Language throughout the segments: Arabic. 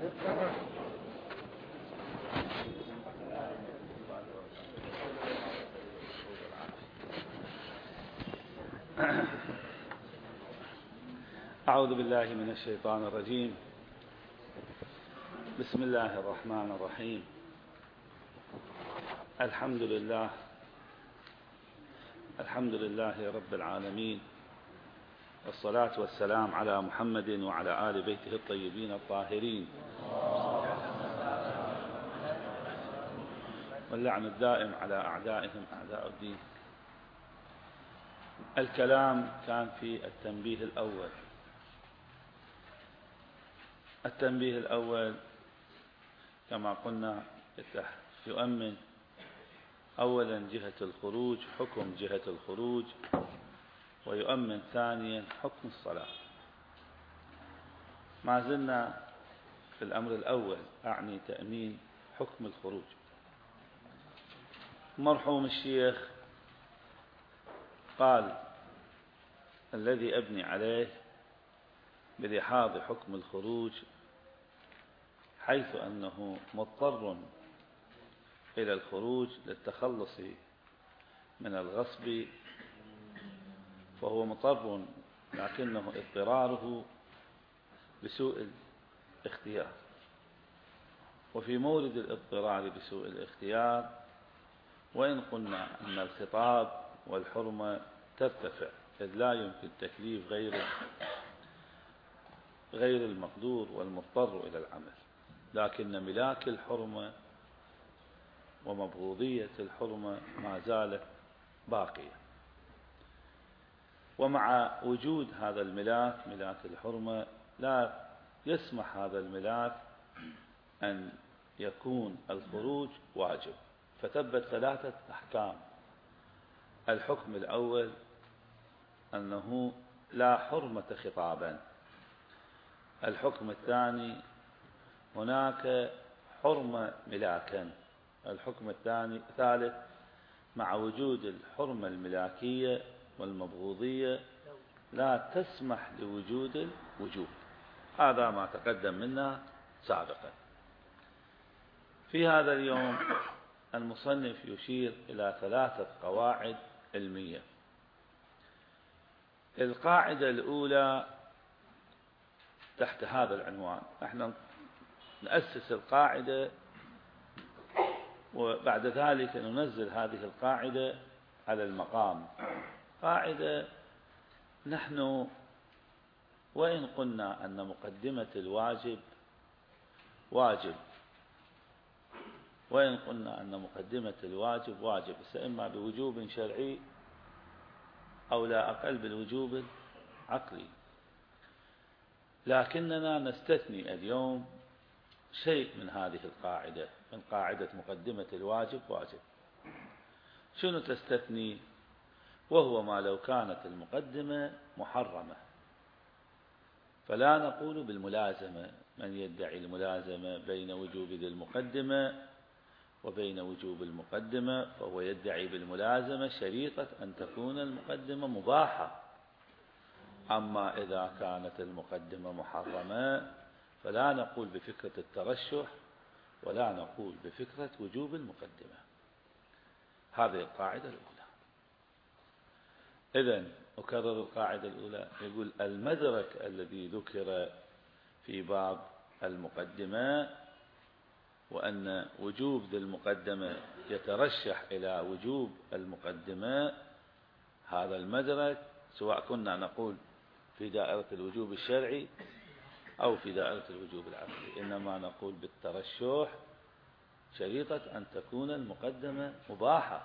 أعوذ بالله من الشيطان الرجيم. بسم الله الرحمن الرحيم. الحمد لله رب العالمين، والصلاة والسلام على محمد وعلى آل بيته الطيبين الطاهرين، واللعن الدائم على أعدائهم أعداء الدين. الكلام كان في التنبيه الأول. التنبيه الأول كما قلنا يؤمن أولا جهة الخروج، حكم جهة الخروج، ويؤمن ثانيا حكم الصلاة. ما زلنا في الأمر الأول، أعني تأمين حكم الخروج. مرحوم الشيخ قال: الذي أبني عليه بلحاظ حكم الخروج حيث أنه مضطر إلى الخروج للتخلص من الغصب، فهو مضطر، لكنه اضطراره بسوء الاختيار. وفي مورد الاضطرار بسوء الاختيار، وإن قلنا أن الخطاب والحرمة ترتفع، إذ لا يمكن تكليف غير المقدور والمضطر إلى العمل، لكن ملاك الحرمة ومبغوضية الحرمة ما زالت باقية. ومع وجود هذا الملاك، ملاك الحرمة، لا يسمح هذا الملاك أن يكون الخروج واجب. فتثبت ثلاثة أحكام. الحكم الأول أنه لا حرمة خطابا. الحكم الثاني هناك حرمة ملاكا. الحكم الثالث مع وجود الحرمة الملاكية والمبغوضية لا تسمح لوجود الوجوب. هذا ما تقدم منا سابقا. في هذا اليوم المصنف يشير إلى ثلاثة قواعد علمية. القاعدة الأولى تحت هذا العنوان، نحن نأسس القاعدة وبعد ذلك ننزل هذه القاعدة على المقام. قاعدة: نحن وإن قلنا أن مقدمة الواجب واجب، وإن قلنا أن مقدمة الواجب واجب، إما بوجوب شرعي أو لا أقل بالوجوب العقلي، لكننا نستثني اليوم شيء من هذه القاعدة، من قاعدة مقدمة الواجب واجب. شنو تستثني؟ وهو ما لو كانت المقدمة محرمة، فلا نقول بالملازمة. من يدعي الملازمة بين وجوب ذي المقدمة وبين وجوب المقدمة فهو يدعي بالملازمة شريطة أن تكون المقدمة مباحة. أما إذا كانت المقدمة محرمة فلا نقول بفكرة الترشح ولا نقول بفكرة وجوب المقدمة. هذه القاعدة الأولى. إذن أكرر القاعدة الأولى، يقول: المدرك الذي ذكر في باب المقدمة وأن وجوب ذي المقدمة يترشح إلى وجوب المقدمة، هذا المدرك سواء كنا نقول في دائرة الوجوب الشرعي أو في دائرة الوجوب العقلي، إنما نقول بالترشح شريطة أن تكون المقدمة مباحة.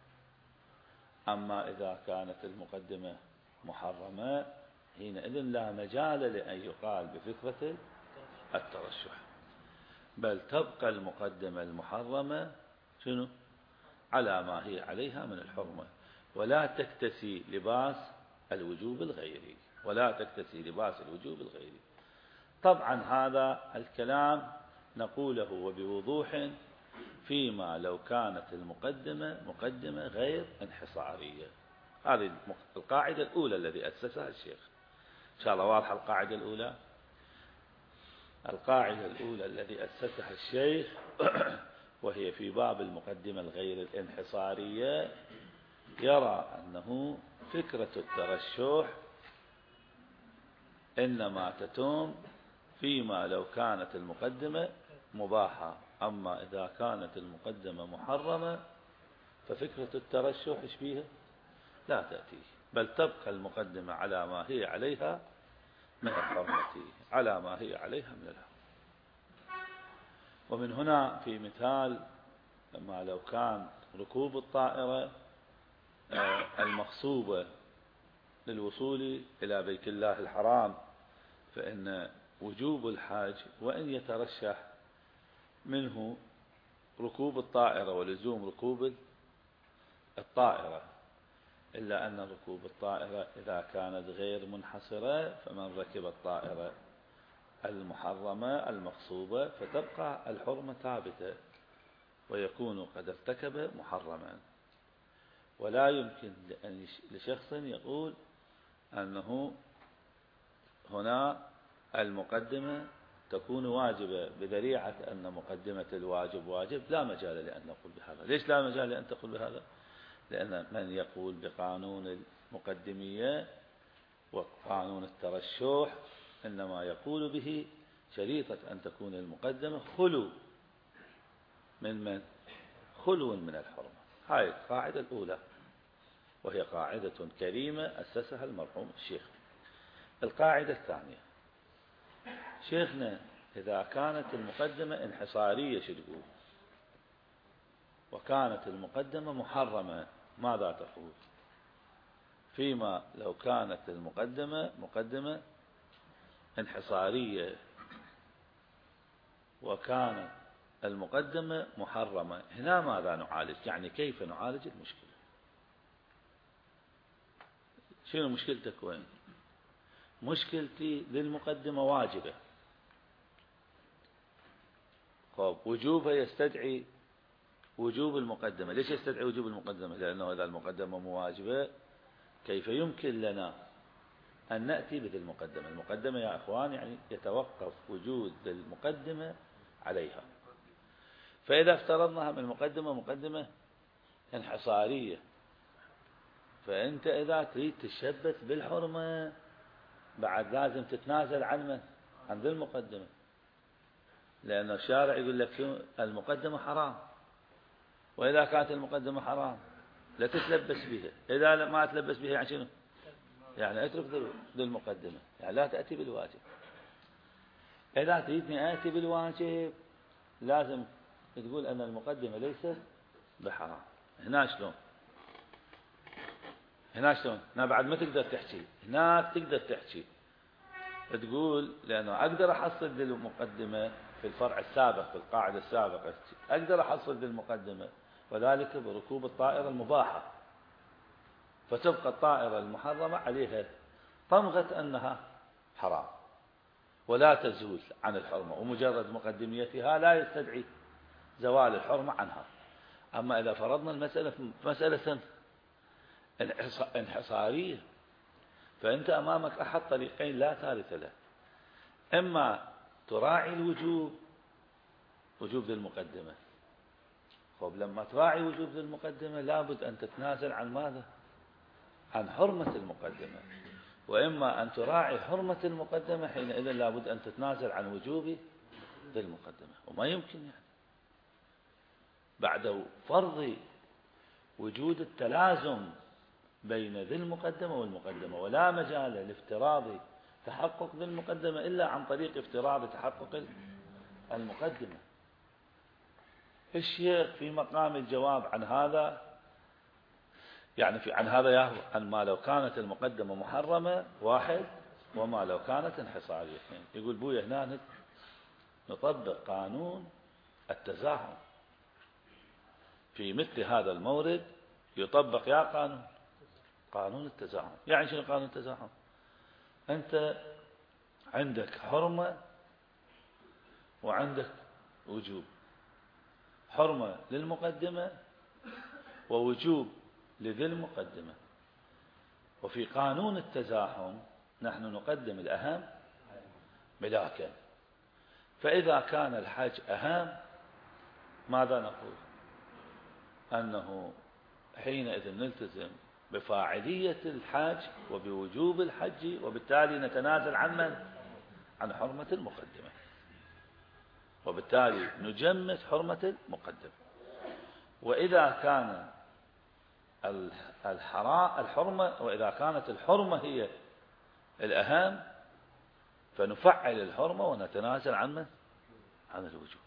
أما إذا كانت المقدمة محرمة حينئذ لا مجال لأن يقال بفكرة الترشح، بل تبقى المقدمة المحرمة شنو؟ على ما هي عليها من الحرمة، ولا تكتسي لباس الوجوب الغيري، ولا تكتسي لباس الوجوب الغيري. طبعا هذا الكلام نقوله وبوضوح فيما لو كانت المقدمة مقدمة غير انحصارية. هذه القاعدة الأولى الذي أسسها الشيخ. إن شاء الله واضحة القاعدة الأولى. القاعدة الأولى الذي أسسها الشيخ وهي في باب المقدمة الغير الانحصارية، يرى أنه فكرة الترشح إنما تتم فيما لو كانت المقدمة مباحة، أما إذا كانت المقدمة محرمة ففكرة الترشح إيش فيها؟ لا تأتي، بل تبقى المقدمة على ما هي عليها من الحرمة، على ما هي عليها من الحرمة. ومن هنا في مثال ما لو كان ركوب الطائرة المغصوبة للوصول إلى بيت الله الحرام، فإن وجوب الحاج وإن يترشح منه ركوب الطائرة ولزوم ركوب الطائرة، إلا أن ركوب الطائرة إذا كانت غير منحصرة فمن ركب الطائرة المحرمة المغصوبة فتبقى الحرمة ثابتة ويكون قد ارتكب محرما. ولا يمكن لشخص يقول أنه هنا المقدمة تكون واجبة بذريعة أن مقدمة الواجب واجب. لا مجال لأن نقول بهذا. ليش لا مجال لأن تقول بهذا؟ لأن من يقول بقانون المقدمية وقانون الترشح إنما يقول به شريطة أن تكون المقدمة خلو من الحرمة. هاي القاعدة الأولى، وهي قاعدة كريمة أسسها المرحوم الشيخ. القاعدة الثانية، شيخنا إذا كانت المقدمة انحصارية شدقوا وكانت المقدمة محرمة ماذا تقول؟ فيما لو كانت المقدمة مقدمة انحصارية وكانت المقدمة محرمة، هنا ماذا نعالج؟ يعني كيف نعالج المشكلة؟ شنو مشكلتك وين؟ مشكلتي للمقدمة واجبة، طب وجوبها يستدعي وجوب المقدمة. ليش يستدعي وجوب المقدمة؟ لأنه إذا المقدمة مواجبة كيف يمكن لنا أن نأتي بذي المقدمة؟ المقدمة يا أخوان يعني يتوقف وجود المقدمة عليها. فإذا افترضناها من المقدمة مقدمة انحصارية، فأنت إذا تريد تشبث بالحرمة بعد لازم تتنازل عن ذي المقدمة، لأن الشارع يقول لك المقدمة حرام، وإذا كانت المقدمة حرام لا تتلبس بها. إذا ما تلبس بها يعني شنو؟ يعني اترك ذي المقدمة، يعني لا تأتي بالواجب. إذا تريدني آتي بالواجب لازم تقول أن المقدمة ليست بحرام. هنا شلون؟ هنا بعد ما تقدر تحكي، هناك تقدر تحكي تقول لأنه أقدر أحصل ذي المقدمة في الفرع السابق، في القاعدة السابقة أقدر أحصل ذي المقدمة، وذلك بركوب الطائرة المباحة، فتبقى الطائرة المحرمة عليها طمغة أنها حرام ولا تزول عن الحرمة، ومجرد مقدميتها لا يستدعي زوال الحرمة عنها. أما إذا فرضنا المسألة مسألة انحصارية فأنت أمامك أحد طريقين لا ثالث له، إما تراعي وجوب ذي المقدمة. طب لما تراعي وجوب ذي المقدمة لابد أن تتنازل عن ماذا؟ عن حرمة المقدمة. وإما أن تراعي حرمة المقدمة، حينئذ لابد أن تتنازل عن وجوب ذي المقدمة. وما يمكن يعني بعد فرض وجود التلازم بين ذي المقدمة والمقدمة، ولا مجال لافتراض تحقق ذي المقدمة إلا عن طريق افتراض تحقق المقدمة. الشيخ في مقام الجواب عن هذا يعني عن هذا عن ما لو كانت المقدمة محرمة واحد، وما لو كانت انحصارية اثنين. يقول بويا هنا نطبق قانون التزاحم في مثل هذا المورد، يطبق يا قانون التزاحم. يعني شنو قانون التزاحم؟ أنت عندك حرمة وعندك وجوب، حرمة للمقدمة ووجوب لذي المقدمة. وفي قانون التزاحم نحن نقدم الأهم ملاكا، فإذا كان الحج أهم ماذا نقول؟ أنه حينئذ نلتزم بفاعلية الحج وبوجوب الحج، وبالتالي نتنازل عن من؟ عن حرمة المقدمة، وبالتالي نجمد حرمة المقدمة. وإذا كان الحرمة، وإذا كانت الحرمة هي الأهم فنفعل الحرمة ونتنازل عن من؟ عن الوجوب.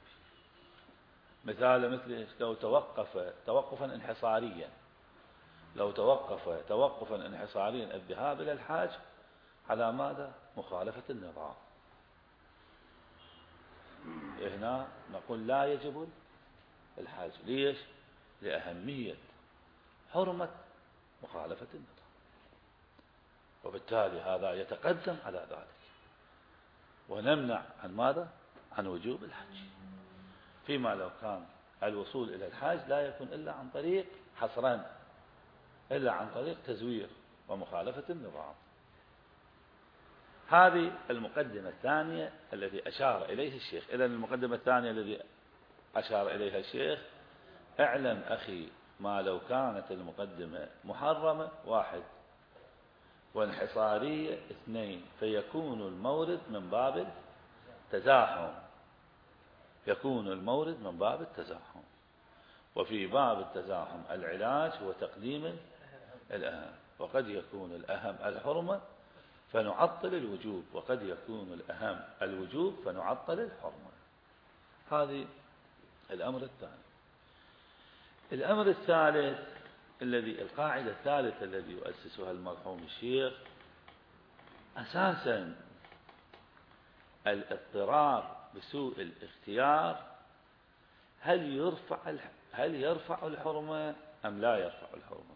مثل لو توقف توقفا انحصاريا، لو توقف توقفا انحصاريا الذهاب إلى الحاج على ماذا؟ مخالفة النظام، هنا نقول لا يجب الحاج. ليش؟ لأهمية حرمة مخالفة النظام، وبالتالي هذا يتقدم على ذلك، ونمنع عن ماذا؟ عن وجوب الحج. فيما لو كان الوصول إلى الحاج لا يكون إلا عن طريق حصرا، إلا عن طريق تزوير ومخالفة النظام. هذه المقدمة الثانية التي أشار إليه الشيخ. إذن المقدمة الثانية التي أشار إليها الشيخ: اعلم أخي ما لو كانت المقدمة محرمة 1 وانحصارية 2 فيكون المورد من باب التزاحم، يكون المورد من باب التزاحم. وفي باب التزاحم العلاج هو تقديم الأهم، وقد يكون الأهم الحرمة فنعطل الوجوب، وقد يكون الأهم الوجوب فنعطل الحرمة. هذه الأمر الثاني. الأمر الثالث القاعدة الثالثة الذي يؤسسها المرحوم الشيخ: أساسا الاضطرار بسوء الاختيار هل يرفع الحرمة أم لا يرفع الحرمة؟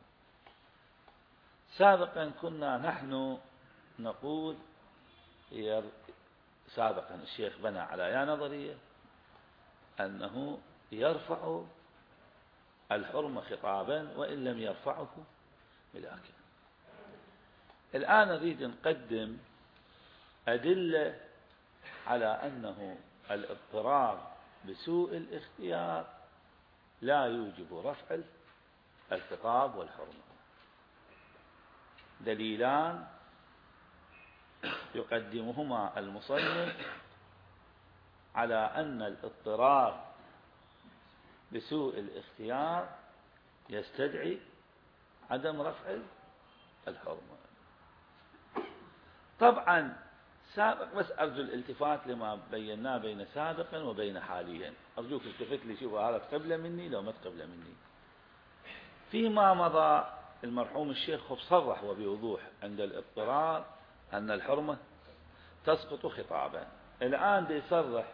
سابقا كنا نحن نقول سابقا الشيخ بنى على نظرية أنه يرفع الحرمة خطابا وإن لم يرفعه ملاكا. الآن نريد نقدم أدلة على أنه الاضطرار بسوء الاختيار لا يوجب رفع الخطاب والحرمة. دليلان يقدمهما المصنف على أن الاضطرار بسوء الاختيار يستدعي عدم رفع الحرمة. طبعا سابق، بس أرجو الالتفات لما بيناه بين سابقا وبين حاليا. أرجوك التفت لي، شوفوا هذا تقبل مني لو ما تقبل مني. فيما مضى المرحوم الشيخ صرح وبوضوح عند الاضطرار أن الحرمة تسقط خطابا. الآن يصرح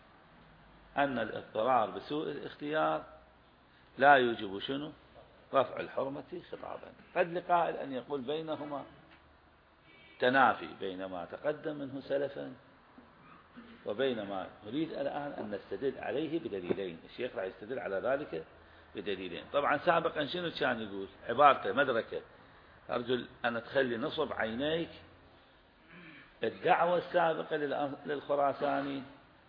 أن الاضطرار بسوء الاختيار لا يوجب شنو؟ رفع الحرمة خطابا. قد لقائل أن يقول بينهما تنافي بين ما تقدم منه سلفا وبين ما نريد الآن أن نستدل عليه بدليلين. الشيخ راح يستدل على ذلك بدليلين. طبعا سابقا شنو كان يقول؟ عبارته مدركة: أرجو أن تخلي نصب عينيك الدعوة السابقة للخراساني،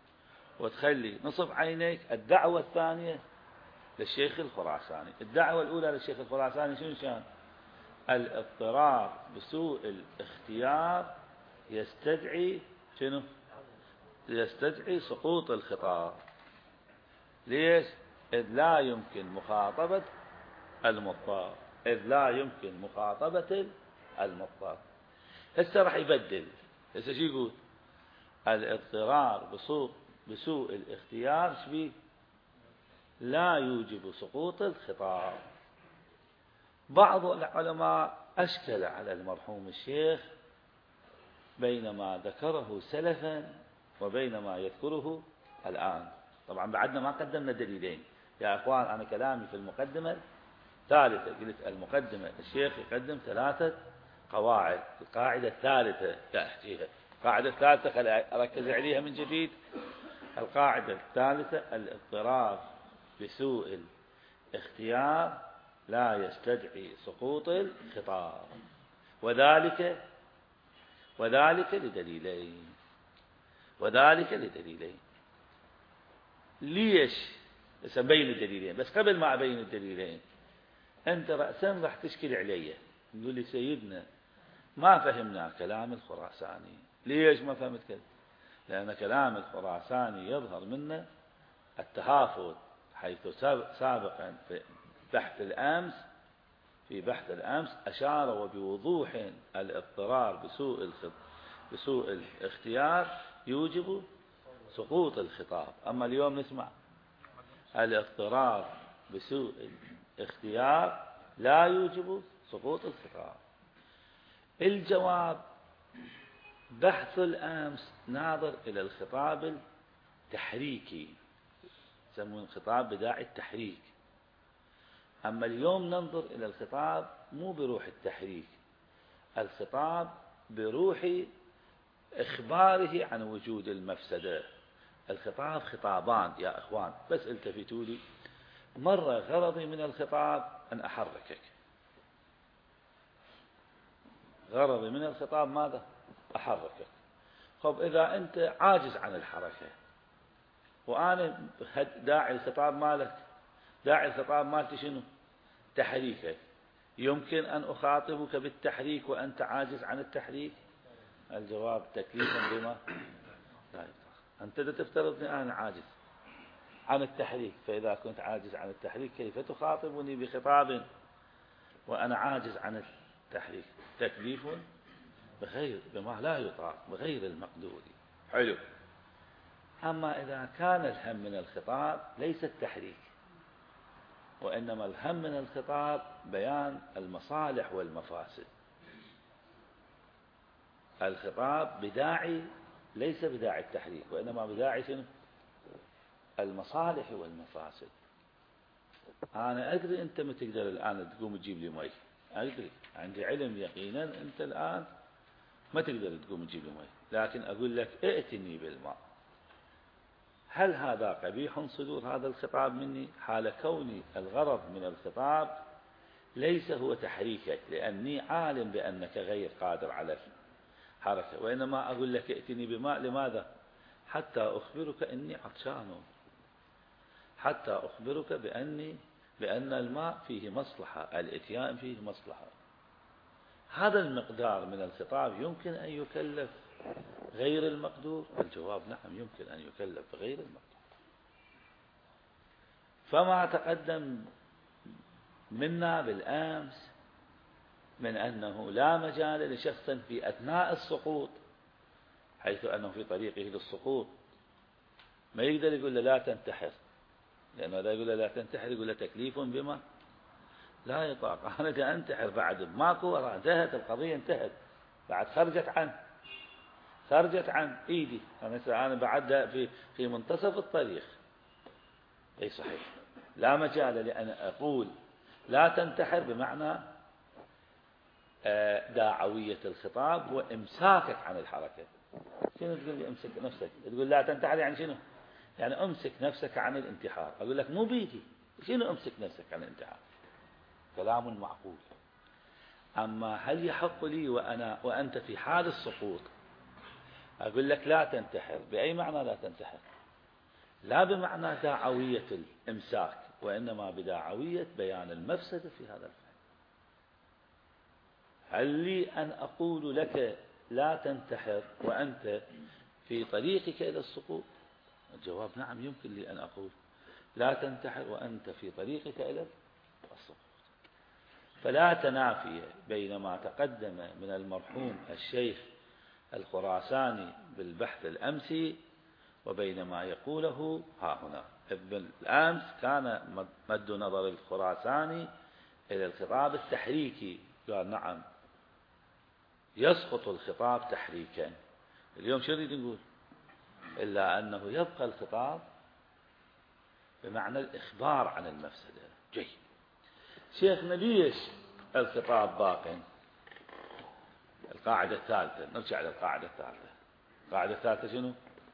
وتخلي نصب عينيك الدعوة الثانية للشيخ الخراساني. الدعوة الأولى للشيخ الخراساني شنو كان؟ الاضطرار بسوء الاختيار يستدعي شنو؟ يستدعي سقوط الخطاب. ليش؟ إذ لا يمكن مخاطبة المضطر، إذ لا يمكن مخاطبة المضطر. هسه راح يبدل. هسه شو يقول؟ الاضطرار بسوء الاختيار شبيه؟ لا يوجب سقوط الخطاب. بعض العلماء أشكل على المرحوم الشيخ بين ما ذكره سلفا وبين ما يذكره الآن. طبعا بعدنا ما قدمنا دليلين يا أخوان. أنا كلامي في المقدمة الثالثة، قلت المقدمة الشيخ يقدم 3 قواعد. القاعدة الثالثة تأتيها، القاعدة الثالثة خلي أركز عليها من جديد. القاعدة الثالثة: الاضطرار بسوء الاختيار لا يستدعي سقوط الخطاب، وذلك لدليلين. ليش بين الدليلين؟ بس قبل ما أبين الدليلين أنت رأسا راح تشكل علي، تقول لي سيدنا ما فهمنا كلام الخراساني. ليش ما فهمت كذا؟ لأن كلام الخراساني يظهر منه التهافت، حيث سابقا في بحث الأمس أشار وبوضوح الاضطرار بسوء الاختيار يوجب سقوط الخطاب. أما اليوم نسمع الاضطرار بسوء الاختيار لا يوجب سقوط الخطاب. الجواب بحث الأمس ناظر إلى الخطاب التحريكي، يسمون الخطاب بداعي التحريك. أما اليوم ننظر إلى الخطاب مو بروح التحريك، الخطاب بروح إخباره عن وجود المفسدة. الخطاب خطابان يا أخوان، بس التفتوا لي. مرة غرضي من الخطاب أن أحركك، غرضي من الخطاب ماذا؟ أحركك. طب إذا أنت عاجز عن الحركة وأنا داعي الخطاب مالك، داعي الخطاب مالتي شنو؟ تحريكك، يمكن أن أخاطبك بالتحريك وأنت عاجز عن التحريك؟ الجواب تكليفا بما لا يطاق. أنت تفترضني أنا عاجز عن التحريك، فإذا كنت عاجز عن التحريك كيف تخاطبني بخطاب وأنا عاجز عن التحريك؟ تكليف بما لا يطاق، بغير المقدور. حلو. أما إذا كان الهم من الخطاب ليس التحريك، وإنما الهم من الخطاب بيان المصالح والمفاسد، الخطاب بداعي ليس بداعي التحريك، وإنما بداعي شنو؟ المصالح والمفاسد. أنا أدري أنت ما تقدر الآن تقوم تجيب لي مي، أدري، عندي علم يقينا أنت الآن ما تقدر تقوم تجيب لي مي، لكن أقول لك ائتني بالماء. هل هذا قبيح صدور هذا الخطاب مني حال كوني الغرض من الخطاب ليس هو تحريكك لأني عالم بأنك غير قادر على الحركة، وإنما أقول لك ائتني بماء. لماذا؟ حتى أخبرك أني عطشان، حتى أخبرك بأن الماء فيه مصلحة، الإتيان فيه مصلحة. هذا المقدار من الخطاب يمكن أن يكلف غير المقدور؟ الجواب نعم، يمكن أن يكلف غير المقدور. فما تقدم منا بالأمس من أنه لا مجال لشخص في أثناء السقوط، حيث أنه في طريقه للسقوط ما يقدر يقول له لا تنتحر، لأنه إذا يقول له لا تنتحر يقول له تكليف بما لا يطاق. أنا جاء أنتحر بعد ماكو وراء، انتهت القضية، انتهت بعد، خرجت عن إيدي، أنا بعد في منتصف الطريق. أي صحيح، لا مجال لأن أقول لا تنتحر بمعنى داعوية الخطاب وإمساكك عن الحركة. شنو تقول لي امسك نفسك؟ تقول لا تنتحر يعني شنو؟ يعني امسك نفسك عن الانتحار. أقول لك مو بيدي، شنو امسك نفسك عن الانتحار؟ كلام معقول. أما هل يحق لي وأنت في حال السقوط أقول لك لا تنتحر؟ بأي معنى لا تنتحر؟ لا بمعنى داعوية الإمساك، وإنما بداعوية بيان المفسدة في هذا الفعل. هل لي أن أقول لك لا تنتحر وأنت في طريقك إلى السقوط؟ الجواب نعم، يمكن لي أن أقول لا تنتحر وأنت في طريقك إلى السقوط. فلا تنافي بين ما تقدم من المرحوم الشيخ الخراساني بالبحث الأمسي وبين ما يقوله ها هنا. بالأمس كان مد نظر الخراساني إلى الخطاب التحريكي، قال نعم يسقط الخطاب تحريكا. اليوم شو نريد نقول؟ إلا أنه يبقى الخطاب بمعنى الإخبار عن المفسدة. جيد. شيخنا ليش الخطاب باق؟ القاعدة الثالثة، نرجع للقاعدة الثالثة. القاعدة الثالثة شنو؟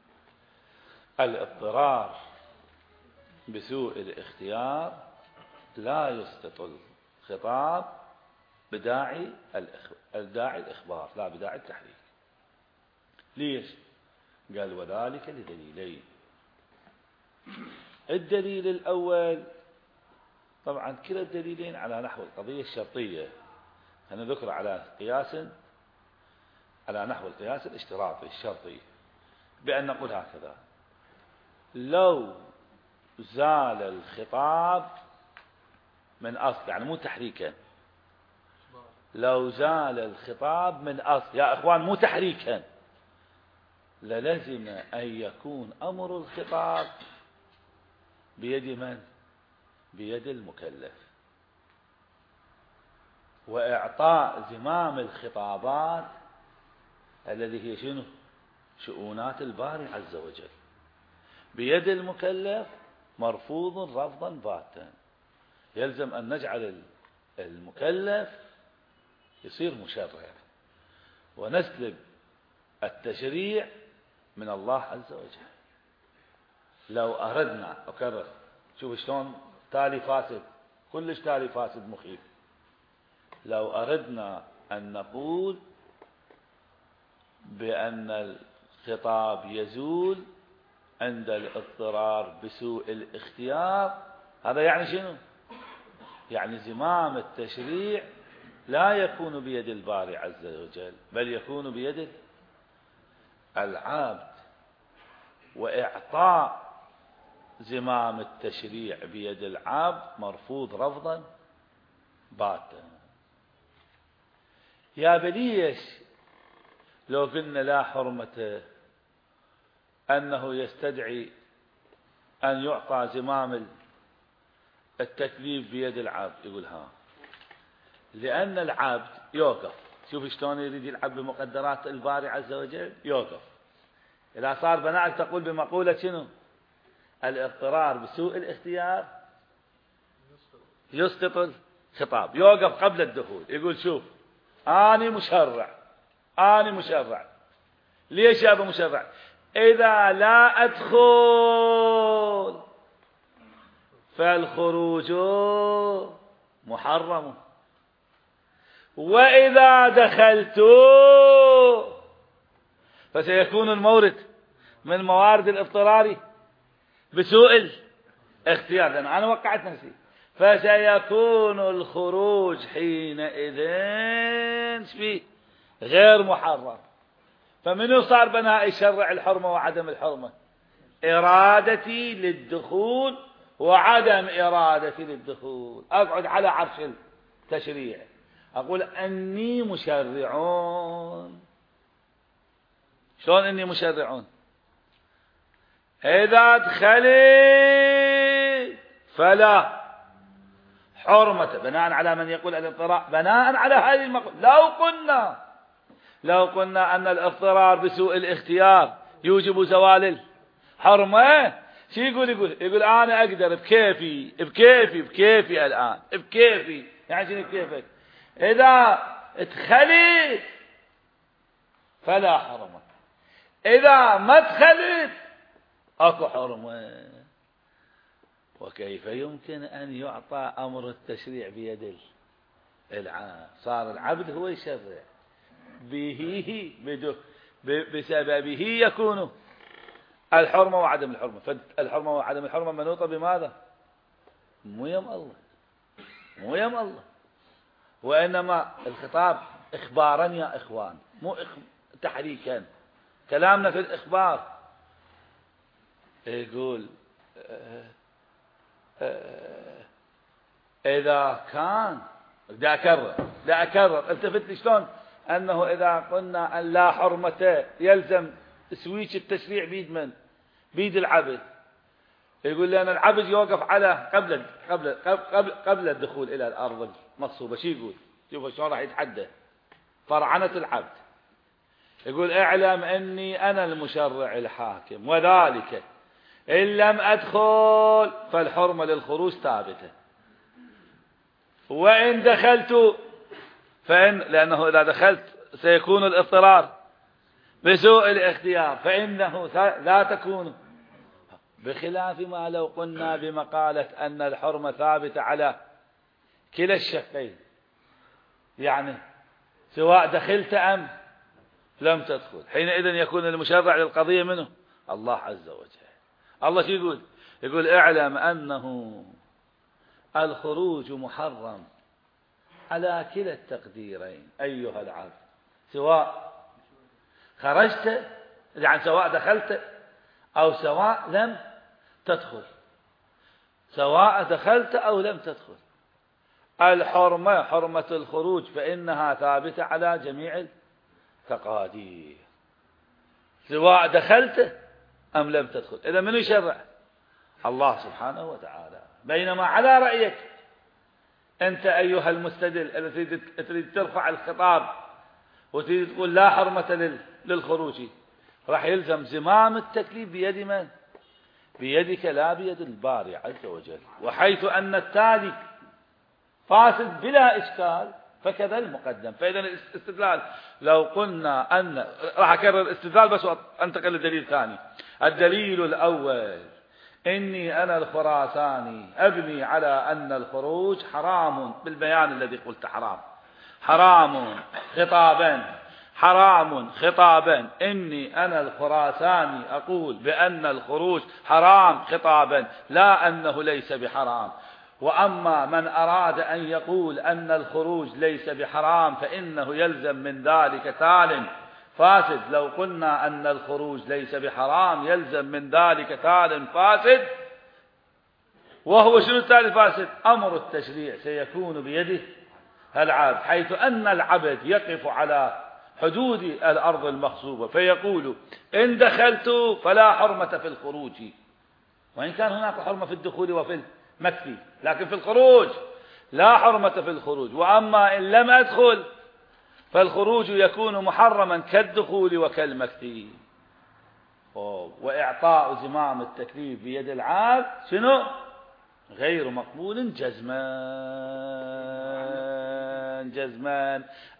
الاضطرار بسوء الاختيار لا يسقط الخطاب بداعي الإخبار، لا بداعي التحريك. ليش؟ قال وذلك لدليلين. الدليل الأول طبعا كلا الدليلين على نحو القضية الشرطية، أنا ذكر على نحو القياس الاشتراطي الشرطي، بأن نقول هكذا: لو زال الخطاب من أصل، يعني مو تحريكا، لو زال الخطاب من أصل يا إخوان مو تحريكا، للزم أن يكون أمر الخطاب بيد من؟ بيد المكلف، وإعطاء زمام الخطابات الذي هي شنو؟ شؤونات الباري عز وجل بيد المكلف مرفوض رفضا باتا. يلزم أن نجعل المكلف يصير مشرع، ونسلب التشريع من الله عز وجل. لو أردنا، أكرر، شوف شلون تالي فاسد، كلش تالي فاسد مخيف. لو أردنا أن نقول بأن الخطاب يزول عند الاضطرار بسوء الاختيار، هذا يعني شنو؟ يعني زمام التشريع لا يكون بيد الباري عز وجل، بل يكون بيد العبد، وإعطاء زمام التشريع بيد العبد مرفوض رفضا باتا. يا بليش لو قلنا لا حرمة أنه يستدعي أن يعطى زمام التكليف بيد العبد؟ يقول ها، لأن العبد يوقف، شوف شلون يريد يلعب بمقدرات الباري عز وجل، يوقف. إذا صار بناءك تقول بمقولة شنو؟ الاضطرار بسوء الاختيار يسقط الخطاب، يوقف قبل الدخول، يقول شوف أنا مشرع. ليش يا أبو مشرع؟ إذا لا أدخل فالخروج محرم، وإذا دخلت فسيكون المورد من موارد الاضطرار بسوء الاختيار، لأن أنا وقعت نفسي، فسيكون الخروج حينئذ غير محرم. فمنو صار بناء يشرع الحرمة وعدم الحرمة؟ إرادتي للدخول وعدم إرادتي للدخول. أقعد على عرش التشريع أقول أني مشرعون. شلون أني مشرعون؟ إذا دخلت فلا حرمة، بناء على من يقول الاضطرار، بناء على هذه المقولة. لو قلنا أن الاضطرار بسوء الاختيار يوجب زوال الحرمة، شو يقول أنا أقدر بكيفي الآن، بكيفي، يعني شنو بكيفك؟ إذا ادخلت فلا حرمة، إذا ما ادخلت أكو حرمة. وكيف يمكن أن يعطى أمر التشريع بيد العبد؟ صار العبد هو يشرع، بسببه يكون الحرمة وعدم الحرمة. فالحرمة وعدم الحرمة منوطة بماذا؟ مو يم الله، وإنما الخطاب إخبارا يا إخوان، مو تحريكا. كلامنا في الإخبار. يقول إذا كان، دا أكرر التفت لي شلون أنه إذا قلنا أن لا حرمة يلزم سويش التشريع بيد من؟ بيد العبد. يقول لأن العبد يوقف على قبل الدخول إلى الأرض المغصوبة. شو يقول؟ شوفوا شلون راح يتحدى فرعنة العبد. يقول اعلم أني أنا المشرع الحاكم، وذلك إن لم أدخل فالحرمة للخروج ثابتة، وإن دخلت لأنه إذا دخلت سيكون الاضطرار بسوء الاختيار، فإنه لا تكون، بخلاف ما لو قلنا بمقالة أن الحرمة ثابتة على كلا الشقين، يعني سواء دخلت أم لم تدخل، حينئذ يكون المشرع للقضية منه الله عز وجل. الله شو يقول؟ يقول اعلم أنه الخروج محرم على كلا التقديرين أيها العبد، سواء خرجت يعني سواء دخلت أو سواء لم تدخل، سواء دخلت أو لم تدخل. الحرمة حرمة الخروج فإنها ثابتة على جميع التقادير سواء دخلت أم لم تدخل. إذا من يشرع؟ الله سبحانه وتعالى. بينما على رأيك أنت أيها المستدل الذي تريد ترفع الخطاب وتريد تقول لا حرمة للخروج، راح يلزم زمام التكليف بيد من؟ بيدك لا بيد الباري عز وجل. وحيث أن التالي فاسد بلا إشكال فكذا المقدم. فإذا الاستدلال لو قلنا أن راح أكرر الاستدلال بس أنتقل للدليل الثاني. الدليل الأول إني أنا الخراساني أبني على أن الخروج حرام بالبيان الذي قلت حرام خطابا إني أنا الخراساني أقول بأن الخروج حرام خطابا لا أنه ليس بحرام. وأما من أراد أن يقول أن الخروج ليس بحرام فإنه يلزم من ذلك تال فاسد. لو قلنا أن الخروج ليس بحرام يلزم من ذلك تال فاسد. وهو شنو التال الفاسد؟ أمر التشريع سيكون بيده العبد، حيث أن العبد يقف على حدود الأرض المغصوبة فيقول إن دخلت فلا حرمة في الخروج، وإن كان هناك حرمة في الدخول وفي المكث، لكن في الخروج لا حرمة في الخروج. وأما إن لم أدخل فالخروج يكون محرما كالدخول وكالمكث. وإعطاء زمام التكليف بيد العبد شنو؟ غير مقبول جزمان.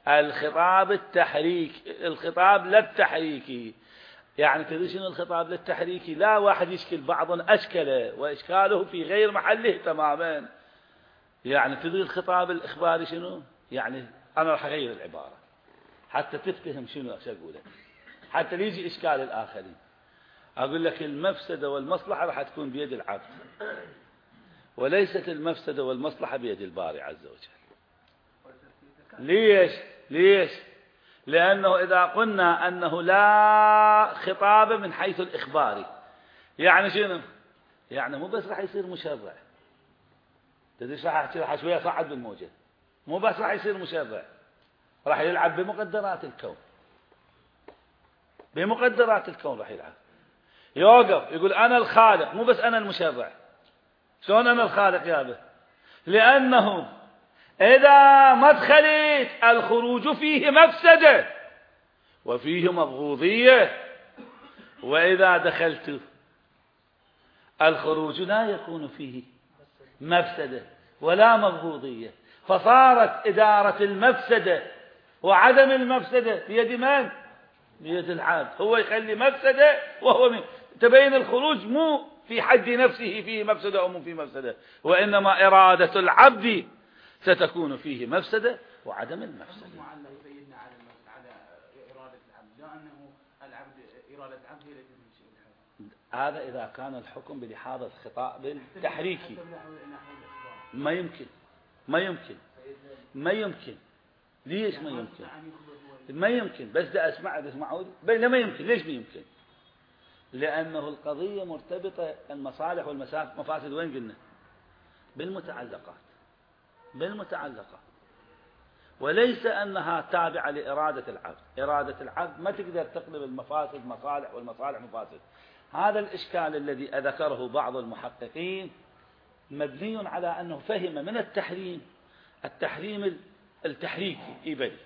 الخطاب لا التحريكي. يعني تدري شنو الخطاب للتحريكي؟ لا واحد يشكل بعض أشكله وإشكاله في غير محله تماما. يعني تدري الخطاب الإخباري شنو؟ يعني أنا راح أغير العبارة حتى تفهم شنو أقوله، حتى يجي إشكال الآخرين. أقول لك المفسدة والمصلحة راح تكون بيد العبد، وليست المفسدة والمصلحة بيد الباري عز وجل. ليش؟ لأنه إذا قلنا أنه لا خطاب من حيث الإخباري، يعني شنو؟ يعني مو بس راح يصير مشرع. تدري راح شوية صعد بالموجة، مو بس راح يصير مشرع، راح يلعب بمقدرات الكون راح يلعب. يوقف يقول أنا الخالق، مو بس أنا المشرع. شلون أنا الخالق يابا؟ لأنه إذا ما دخلت الخروج فيه مفسدة وفيه مبغوضية، وإذا دخلت الخروج لا يكون فيه مفسدة ولا مبغوضية، فصارت إدارة المفسدة وعدم المفسدة بيد من؟ بيد العبد. هو يخلي مفسدة وهو تبين الخروج مو في حد نفسه فيه مفسدة أو مو فيه مفسدة، وإنما إرادة العبد ستكون فيه مفسدة وعدم المفسدة. يبيننا على إرادة العبد، لا أنه العبد إرادة العبد هي التي تمشي الحكم. هذا إذا كان الحكم بلحاظ الخطاب التحريكي. ما يمكن. ليش ما يمكن؟ بس ده اسمعوا بين ما يمكن. ليش ما يمكن؟ لأنه القضية مرتبطة المصالح والمفاسد وين قلنا؟ بالمتعلقات، وليس أنها تابعة لإرادة العبد. إرادة العبد ما تقدر تقلب المفاسد مصالح والمصالح مفاسد. هذا الإشكال الذي ذكره بعض المحققين مبني على أنه فهم من التحريم التحريكي إبدي.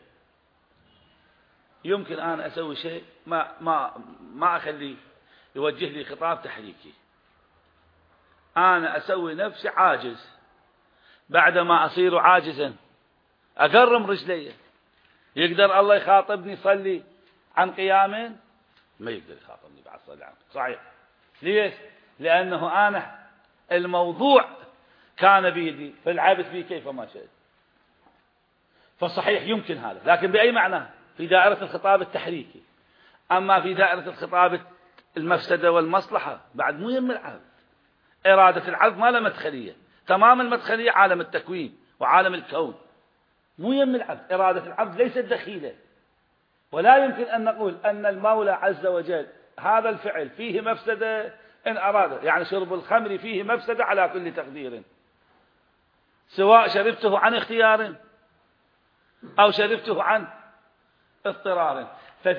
يمكن أنا أسوي شيء ما أخلي يوجه لي خطاب تحريكي. أنا أسوي نفسي عاجز، بعدما أصير عاجزا أقرم رجلي. يقدر الله يخاطبني صلي عن قيامين؟ ما يقدر يخاطبني بعد صلي عنه. صحيح. ليش؟ لأنه أنا الموضوع كان بيدي فالعبث بي كيفما شئت. فالصحيح يمكن هذا، لكن بأي معنى؟ في دائرة الخطاب التحريكي. أما في دائرة الخطاب المفسدة والمصلحة بعد مو يم العبد. إرادة العبد ما لها مدخلية، تمام المدخلية عالم التكوين وعالم الكون، مو يم العبد. إرادة العبد ليست دخيلة، ولا يمكن أن نقول أن المولى عز وجل هذا الفعل فيه مفسدة إن أراد، يعني شرب الخمر فيه مفسدة على كل تقدير، سواء شربته عن اختيار أو شربته عن اضطرار.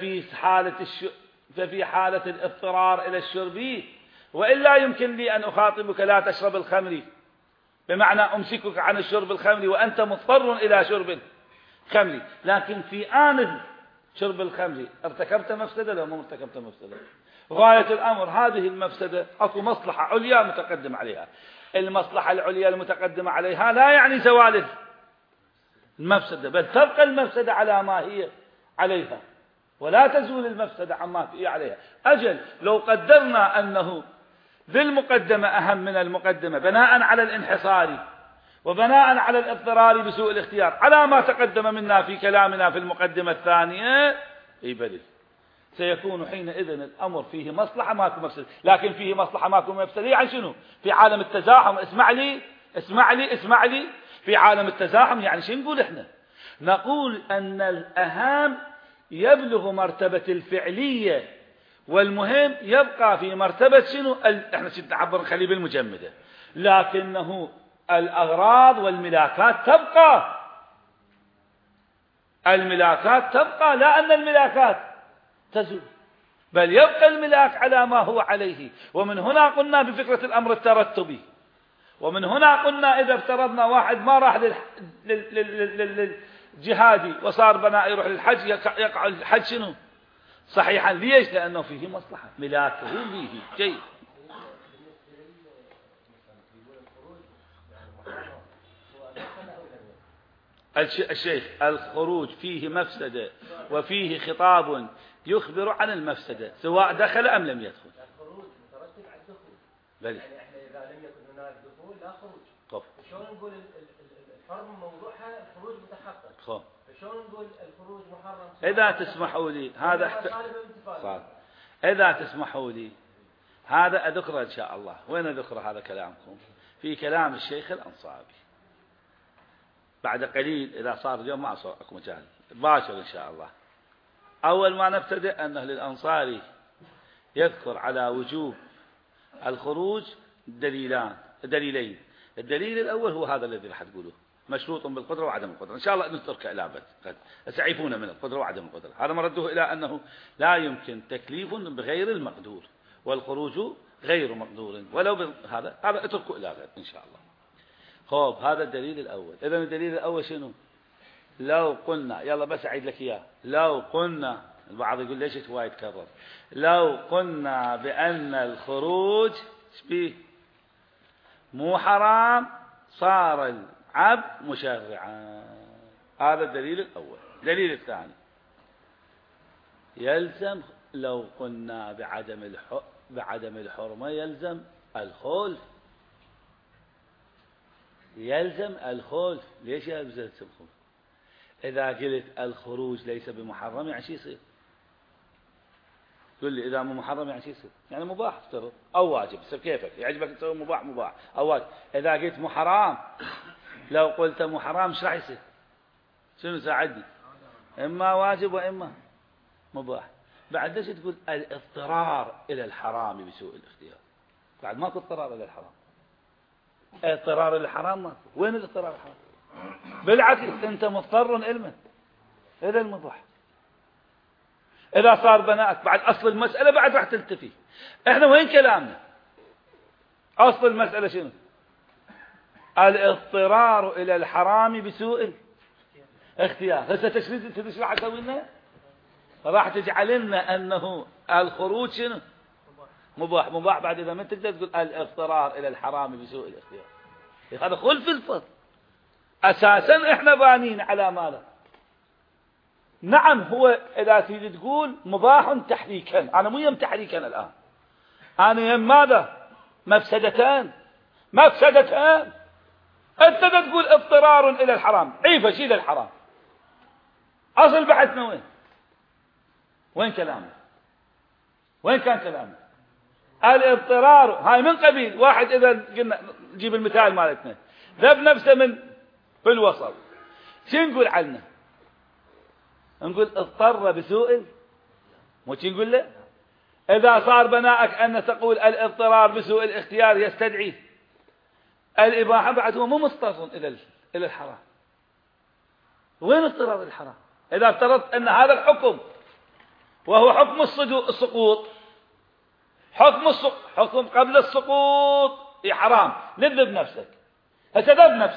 ففي حالة الاضطرار إلى الشرب، وإلا يمكن لي أن أخاطبك لا تشرب الخمر، بمعنى أمسكك عن الشرب الخمر وأنت مضطر إلى شرب الخمر، لكن في آن شرب الخمر ارتكبت مفسدة لو ما ارتكبت مفسدة. غاية الأمر هذه المفسدة أكو مصلحة عليا متقدم عليها، المصلحة العليا المتقدمة عليها لا يعني زوال المفسدة، بل تبقى المفسدة على ما هي عليها، ولا تزول المفسدة عما هي عليها. أجل لو قدرنا أنه بالمقدمة أهم من المقدمة بناء على الانحصار وبناء على الاضطرار بسوء الاختيار على ما تقدم منا في كلامنا في المقدمة الثانية، بل سيكون حينئذ الأمر فيه مصلحة ماكو مفسدة. لكن فيه مصلحة ماكو مفسدة يعني شنو؟ في عالم التزاحم، اسمع لي في عالم التزاحم يعني شنو نقول احنا؟ نقول أن الأهم يبلغ مرتبة الفعلية، والمهم يبقى في مرتبة شنو؟ احنا نعبر نخليه بالمجمدة، لكنه الأغراض والملاكات تبقى، الملاكات تبقى، لا أن الملاكات تزول، بل يبقى الملاك على ما هو عليه. ومن هنا قلنا بفكرة الأمر الترتبي، ومن هنا قلنا إذا افترضنا واحد ما راح للجهادي وصار بناء يروح للحج، يقع الحج شنو؟ صحيحا. ليش؟ لأنه فيه مصلحة، ملاكه فيه جيد. الشيخ الخروج فيه مفسدة وفيه خطاب يخبر عن المفسدة سواء دخل أم لم يدخل. الخروج مترتب على الدخول، بل يعني احنا إذا لم يكن هناك دخول لا خروج. خب شلون نقول الحرم موضوعها الخروج متحقق؟ خب شلون نقول الخروج محرم؟ إذا تسمحوا لي إذا تسمحوا لي هذا أذكره إن شاء الله. وين أذكر هذا كلامكم؟ في كلام الشيخ الأنصاري بعد قليل، إذا صار اليوم ما صار أكو مجال باشر إن شاء الله. أول ما نبتدئ أنه للأنصاري يذكر على وجوب الخروج دليلين. الدليل الأول هو هذا الذي راح تقوله، مشروط بالقدرة وعدم القدرة، إن شاء الله نترك إلى أبد، سيعيفون من القدرة وعدم القدرة. هذا مردوه إلى أنه لا يمكن تكليف بغير المقدور، والخروج غير مقدور ولو هذا اتركوا إلى غد إن شاء الله. خب هذا الدليل الأول. إذا الدليل الأول شنو؟ لو قلنا، يلا بس أعيد لك إياه، لو قلنا، البعض يقول ليش هو يتكرر، لو قلنا بأن الخروج فيه مو حرام صار العبد مشرعا. هذا الدليل الأول. الدليل الثاني يلزم، لو قلنا بعدم الحرمة يلزم الخلف، يلزم الخلف. ليش يلزم الخلف؟ إذا قلت الخروج ليس بمحرم يعني شو يصير؟ تقول لي إذا مو محرم يعني شو يصير؟ يعني مباح افترض أو واجب، كيفك يعجبك تسوي مباح أو واجب. إذا قلت مو حرام، لو قلت مو حرام ايش راح يصير؟ شنو ساعدني؟ إما واجب وإما مباح. بعد ليش تقول الاضطرار إلى الحرام بسوء الاختيار؟ بعد ماكو اضطرار إلى الحرام، اضطرار إلى الحرام ماكو. وين الاضطرار الحرام؟ بالعكس أنت مضطر إلى المباح. إذا صار بناءك بعد أصل المسألة بعد راح تلتفي. إحنا وين كلامنا؟ أصل المسألة شنو؟ الاضطرار إلى الحرام بسوء الاختيار. هسه تشرح تسوي لنا؟ راح تجعل لنا أنه الخروج شنو؟ مباح. بعد إذا ما تقدر تقول الاضطرار إلى الحرام بسوء الاختيار، هذا خلف الفضل. أساسا إحنا بانين على ماذا؟ نعم هو إذا تريد تقول مباح تحريكا، أنا مو يم تحريكا الآن، أنا يم ماذا؟ مفسدتان. أنت تقول اضطرار إلى الحرام، عيفة شيء للحرام. أصل بحثنا وين كلامنا؟ وين كان كلامنا؟ الاضطرار هاي من قبيل واحد إذا قلنا نجيب المثال مالتنا ذب نفسه من في الوسط شو نقول عنه؟ نقول اضطر بسوء مو شو نقول له؟ إذا صار بناءك أن تقول الاضطرار بسوء الاختيار يستدعي الإباحة بعد هو مو مضطر إلى الحرام. وين اضطرار الحرام؟ إذا افترضت أن هذا الحكم وهو حكم السقوط حكم قبل السقوط حرام نذب نفسك هسه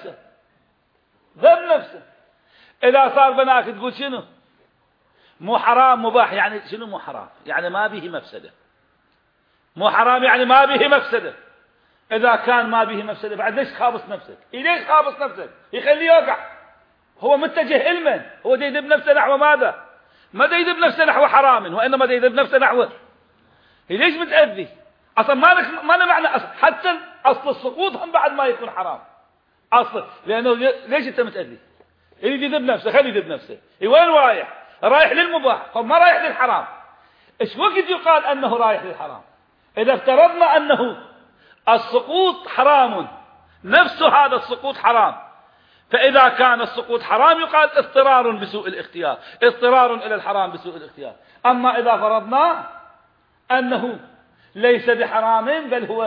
ذب نفسه إذا صار بناك تقول شنو مو حرام مباح يعني شنو مو حرام يعني ما به مفسدة مو حرام يعني ما به مفسدة إذا كان ما به مفسدة بعد ليش خابص نفسك يخليه يوقع هو متجه علما هو يذب نفسه نحو ماذا ما يذب نفسه نحو حرام وإنما يذب نفسه نحو ليش متأذي أصلا ما له معنى أصلا حتى أصل السقوط هم بعد ما يكون حرام أصلا لأنه ليش أنت متأذي يريد يذب نفسه خليه يذب نفسه وين رايح للمباح طب ما رايح للحرام إيش وقت يقال أنه رايح للحرام إذا افترضنا أنه السقوط حرام نفس هذا السقوط حرام فإذا كان السقوط حرام يقال اضطرار بسوء الاختيار اضطرار إلى الحرام بسوء الاختيار. أما إذا فرضنا أنه ليس بحرام بل هو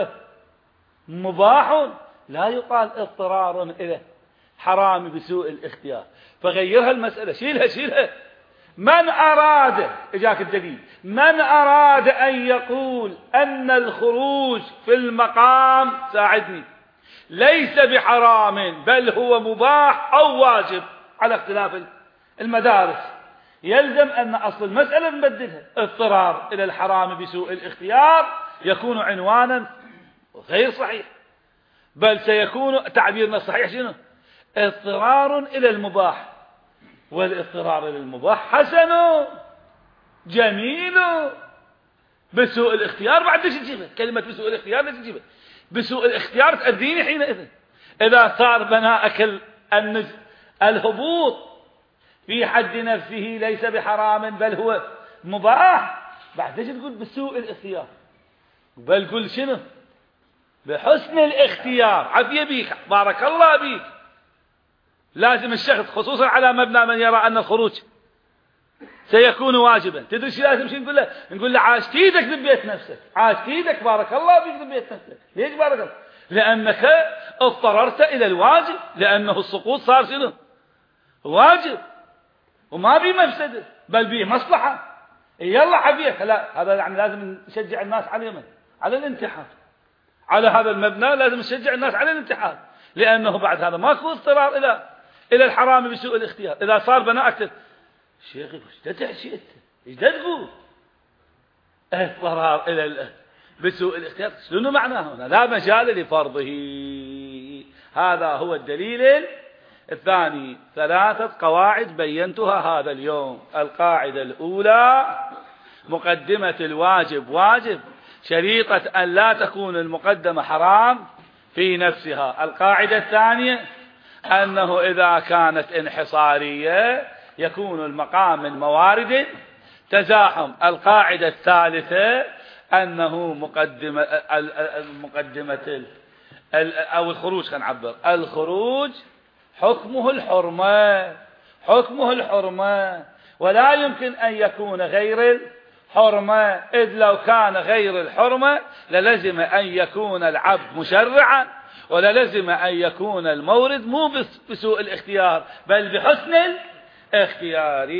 مباح لا يقال اضطرار إلى حرام بسوء الاختيار فغيرها المسألة شيلها من أراد إجاك الدليل من أراد أن يقول أن الخروج في المقام ساعدني ليس بحرام بل هو مباح أو واجب على اختلاف المدارس يلزم أن أصل المسألة نبدلها اضطرار إلى الحرام بسوء الاختيار يكون عنوانا غير صحيح بل سيكون تعبيرنا الصحيح شنو اضطرار إلى المباح والاضطرار إلى المباح حسن جميل بسوء الاختيار بعد ليش تجيبها كلمة بسوء الاختيار ليش تجيبها بسوء الاختيار تأذيني حينئذ إذا صار بناءك الهبوط في حد نفسه ليس بحرام بل هو مباح بعد ليش تقول بسوء الاختيار بل قل شنو بحسن الاختيار عافية بيك بارك الله بيك لازم الشخص خصوصا على مبنى من يرى أن الخروج سيكون واجبا تدري شو لازم شو نقول له عاشت ايدك ذبيت نفسك عاشت ايدك بارك الله بيك ذبيت نفسك ليش بارك الله لأنك اضطررت إلى الواجب لأنه السقوط صار شنو واجب وما بيه مفسده بل بيه مصلحة يلا حبيك لا هذا يعني لازم نشجع الناس على الانتحار على هذا المبنى لازم نشجع الناس على الانتحار لأنه بعد هذا ماكو اضطرار إلى الحرام بسوء الاختيار إذا صار بناء شيخي ايش تحكي انت ايش تقول اضطرار إلى بسوء الاختيار شنو معناه هنا لا مجال لفرضه هذا هو الدليل الثاني 3 قواعد بينتها هذا اليوم القاعدة الأولى مقدمة الواجب واجب شريطة أن لا تكون المقدمة حرام في نفسها القاعدة الثانية أنه إذا كانت انحصارية يكون المقام من موارد تزاحم القاعدة الثالثة أنه مقدمة أو الخروج خلينا نعبر الخروج حكمه الحرمة ولا يمكن أن يكون غير الحرمة إذ لو كان غير الحرمة للزم أن يكون العبد مشرعا وللزم أن يكون المورد مو بسوء الاختيار بل بحسن الاختيار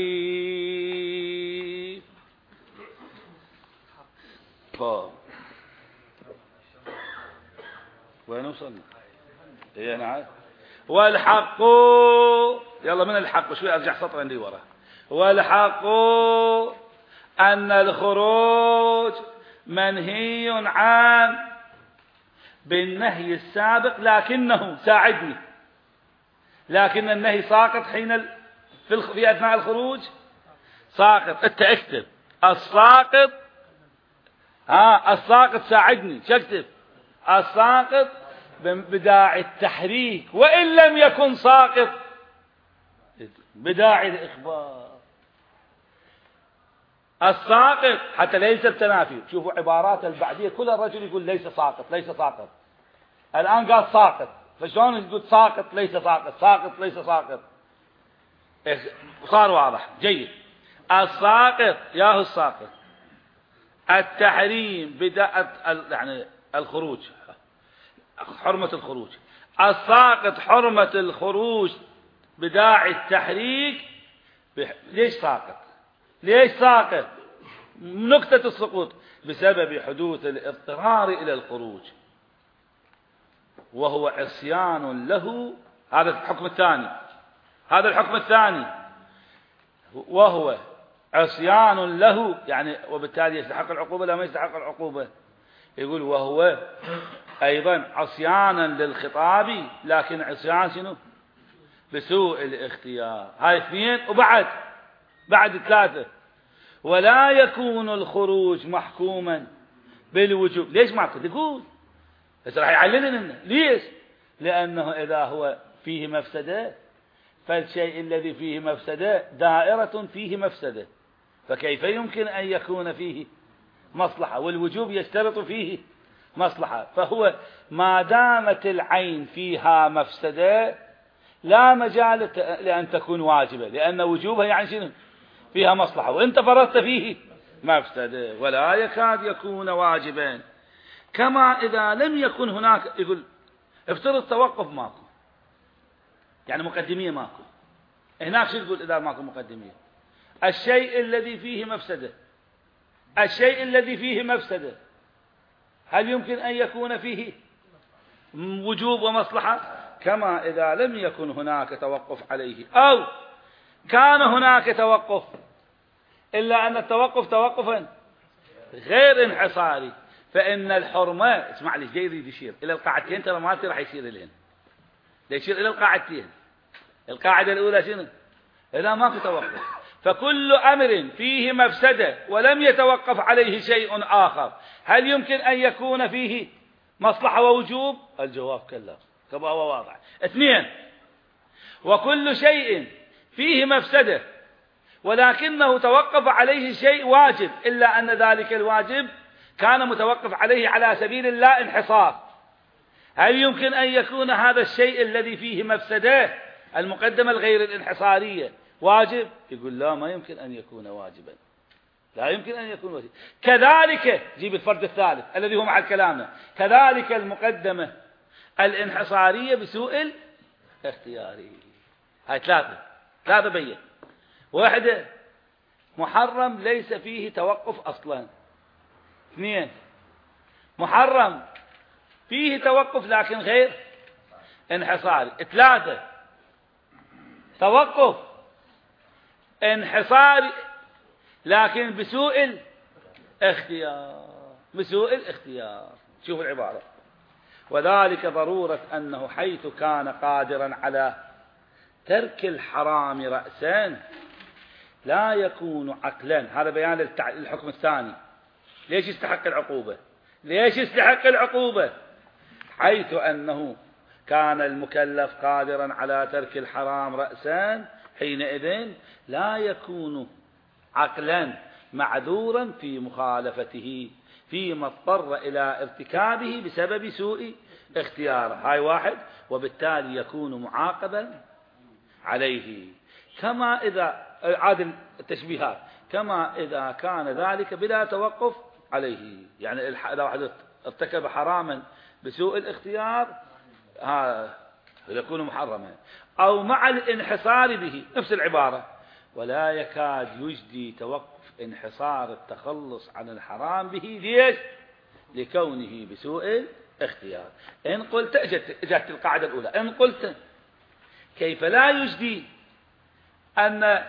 وين وصلنا نعم والحق يلا من الحق شوي أرجع سطر عندي ورا والحق أن الخروج منهي عن بالنهي السابق لكنه ساعدني لكن النهي ساقط حين في أثناء الخروج ساقط انت اكتب الساقط ساعدني شكتب الساقط بداعي التحريك وإن لم يكن ساقط بداعي الإخبار الساقط حتى ليس بتنافي. شوفوا عبارات البعدية كل الرجل يقول ليس ساقط ليس ساقط، الآن قال ساقط، فشلون يقول ساقط ليس ساقط، ساقط ليس ساقط؟ صار واضح جيد. الساقط ياهو الساقط التحريم بدأت يعني الخروج، حرمة الخروج. الساقط حرمة الخروج بداعي التحريك. ليش ساقط؟ ليش ساقط؟ نكتة السقوط بسبب حدوث الاضطرار إلى الخروج، وهو عصيان له. هذا الحكم الثاني، هذا الحكم الثاني، وهو عصيان له يعني وبالتالي يستحق العقوبة لا ما يستحق العقوبة. يقول وهو أيضا عصيانا للخطاب، لكن عصيان شنو؟ بسوء الاختيار. هاي اثنين بعد ثلاثة. ولا يكون الخروج محكوما بالوجوب. ليش معقد؟ يقول بس راح يعلل لنا ليش؟ لأنه إذا هو فيه مفسدة فالشيء الذي فيه مفسدة دائرة فيه مفسدة، فكيف يمكن أن يكون فيه مصلحة؟ والوجوب يشترط فيه مصلحة. فهو ما دامت العين فيها مفسدة لا مجال لأن تكون واجبة، لأن وجوبها يعني شنو؟ فيها مصلحة، وانت فرضت فيه مفسدة ولا يكاد يكون واجبا. كما إذا لم يكن هناك، يقول افترض توقف ماكو، يعني مقدمية ماكو، هناك شو يقول إذا ماكو مقدمية؟ الشيء الذي فيه مفسدة، الشيء الذي فيه مفسدة هل يمكن أن يكون فيه وجوب ومصلحة؟ كما إذا لم يكن هناك توقف عليه أو كان هناك توقف، إلا أن التوقف توقفا غير انحصاري، فإن الحرمة، اسمع لي جاي يريد يشير إلى القاعدتين، ترى مالتي راح يشير إليهن، يشير إلى القاعدتين. القاعدة الأولى شنو؟ إذا ماكو توقف فكل أمر فيه مفسدة ولم يتوقف عليه شيء آخر هل يمكن أن يكون فيه مصلحة ووجوب؟ الجواب كلا، كما هو واضح. اثنين، وكل شيء فيه مفسدة ولكنه توقف عليه شيء واجب، إلا أن ذلك الواجب كان متوقف عليه على سبيل اللا انحصار، هل يمكن أن يكون هذا الشيء الذي فيه مفسدة المقدمة الغير الانحصارية واجب؟ يقول لا، ما يمكن أن يكون واجبا، لا يمكن أن يكون واجبا. كذلك جيب الفرد الثالث الذي هو مع كلامنا، كذلك المقدمة الانحصارية بسوء الاختياري. هاي ثلاثة بين. واحدة، محرم ليس فيه توقف أصلا. اثنين، محرم فيه توقف لكن غير انحصاري. ثلاثة، توقف انحصاري لكن بسوء الاختيار، بسوء الاختيار. شوفوا العبارة: وذلك ضرورة أنه حيث كان قادرا على ترك الحرام رأسا لا يكون عقلا. هذا بيان الحكم الثاني. ليش يستحق العقوبة؟ ليش يستحق العقوبة؟ حيث أنه كان المكلف قادرا على ترك الحرام رأسا حينئذ لا يكون عقلا معذورا في مخالفته فيما اضطر إلى ارتكابه بسبب سوء اختياره. هاي واحد. وبالتالي يكون معاقبا عليه، كما إذا عاد التشبيهات، كما إذا كان ذلك بلا توقف عليه. يعني إذا واحد ارتكب حراما بسوء الاختيار يكون محرما، أو مع الانحصار به، نفس العبارة. ولا يكاد يجدي توقف انحصار التخلص عن الحرام به. ليش؟ لكونه بسوء الاختيار. إن قلت جاءت القاعدة الأولى، إن قلت كيف لا يجدي أن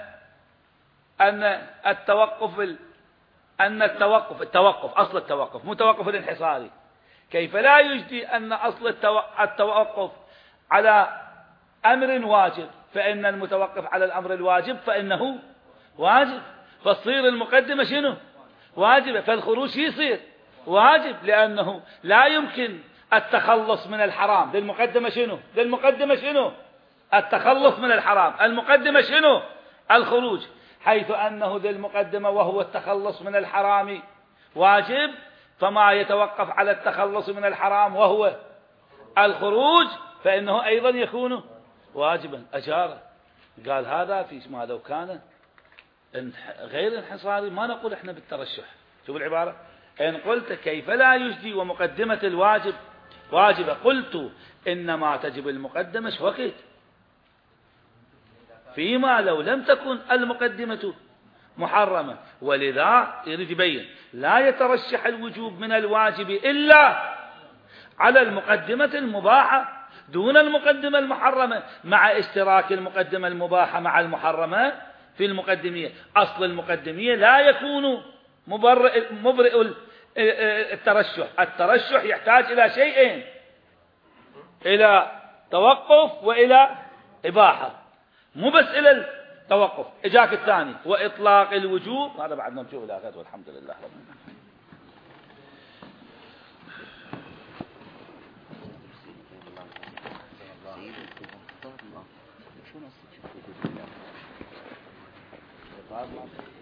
التوقف أصل التوقف مو توقف الانحصاري، كيف لا يجدي أن أصل التوقف على أمر واجب، فإن المتوقف على الأمر الواجب فإنه واجب، فتصير المقدمة شنو؟ واجبة، فالخروج يصير واجب، لأنه لا يمكن التخلص من الحرام. للمقدمة شنو؟ للمقدمة شنو؟ التخلص من الحرام. المقدمة شنو؟ الخروج. حيث أنه ذي المقدمة وهو التخلص من الحرام واجب، فما يتوقف على التخلص من الحرام وهو الخروج فإنه أيضا يكون واجبا. أجاره قال هذا في ما لو كان غير انحصاري ما نقول احنا بالترشح. شوف العبارة، إن قلت كيف لا يجدي ومقدمة الواجب واجبة، قلت إنما تجب المقدمة وقت فيما لو لم تكن المقدمة محرمة. ولذا يريد يبين لا يترشح الوجوب من الواجب إلا على المقدمة المباحة دون المقدمة المحرمة، مع اشتراك المقدمة المباحة مع المحرمة في المقدمية. أصل المقدمية لا يكون مبرئ الترشح. الترشح يحتاج إلى شيئين، إلى توقف وإلى إباحة، مو بس إلى التوقف. إجاك الثاني وإطلاق الوجوب، هذا بعد نشوف الآخر والحمد لله رب العالمين.